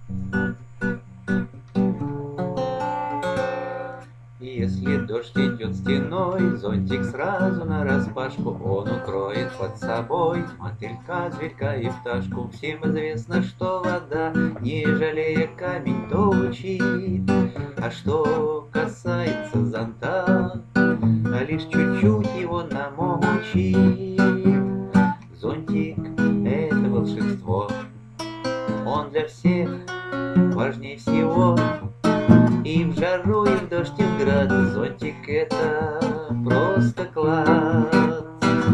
Если дождь идет стеной, зонтик сразу нараспашку, он укроет под собой мотылька, зверька и пташку. Всем известно, что вода, не жалея камень, точит. А что касается зонта, а лишь чуть-чуть его намочит. Зонтик — это волшебство, он для всех важнее всего. И в жару, и в дождь, и в град зонтик — это просто класс.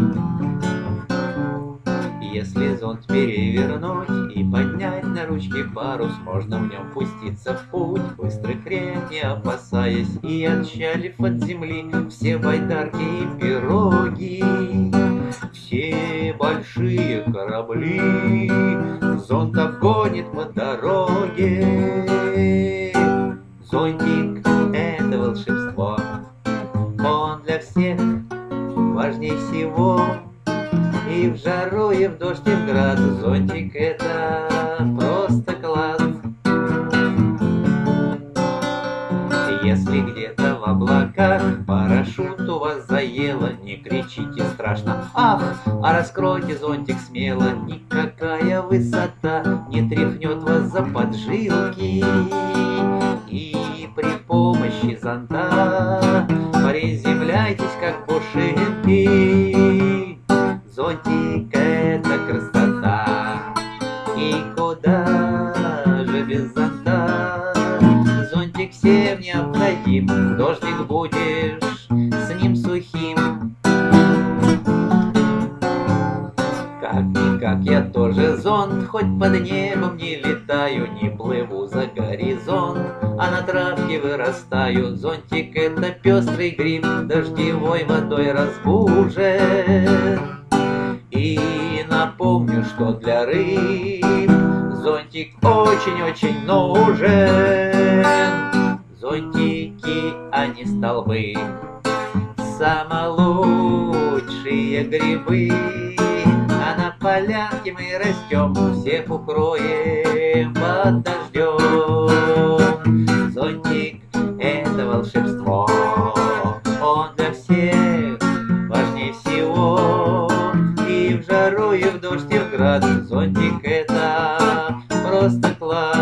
Если зонт перевернуть и поднять на ручке парус, можно в нем пуститься в путь, быстрых рек не опасаясь. И отчалив от земли все байдарки и пироги, все большие корабли зонт обгонит по дороге. Зонтик — это волшебство, он для всех важнее всего. И в жару, и в дождь, и в град зонтик — это просто класс. Если где-то в облаках парашют у вас заело, не кричите страшно «ах!», а раскройте зонтик смело. Никакая высота не тряхнет вас за поджилки. И при помощи зонта приземляйтесь, как пушинки. Зонтик — это красота, и куда же без зонта? Зонтик всем необходим, в дождик будешь с ним сухим. Как-никак я тоже зонт, хоть под небом не летаю, не плыву за горизонт, а на травке вырастаю. Зонтик — это пестрый гриб, дождевой водой разбужен. И напомню, что для рыб зонтик очень-очень нужен. Зонтики, а не столбы, самые лучшие грибы. А на полянке мы растем, всех укроем под дождем. Зонтик — это волшебство, он для всех важнее всего. И в жару, и в дождь, и в град зонтик — это просто класс.